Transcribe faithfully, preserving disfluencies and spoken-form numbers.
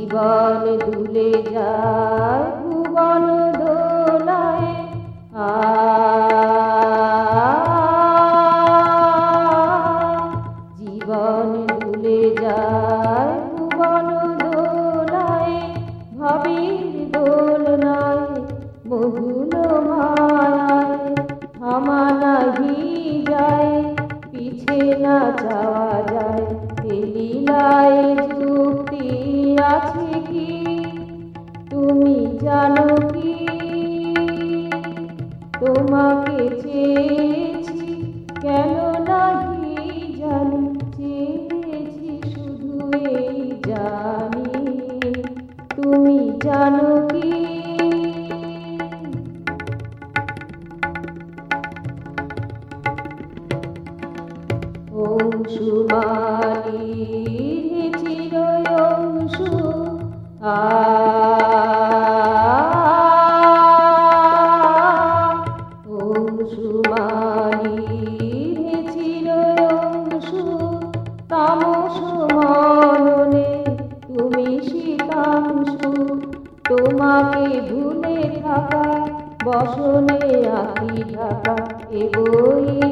জীবন দুলে যায় ভুবন দোলায় আ জীবন দুলে যায় ভুবন দোলায় ভাবের দোলনায় মধুল মায়ায় থামা নাহি যায় পিছে না যাওয়া যায় এ লীলায় যুক্তি আছে কি তুমি জানো কি তোমাকে চেয়েছি কেন নাহি জানি চেয়েছি শুধু এই জানি তুমি জানো কি অংশুমালির চির অংশু আ অংশুমালির চির অংশু তামস মননে তুমি শীতাংশু তোমাকে ভুলে থাকা বসনে আঁকি ঢাকা এ বই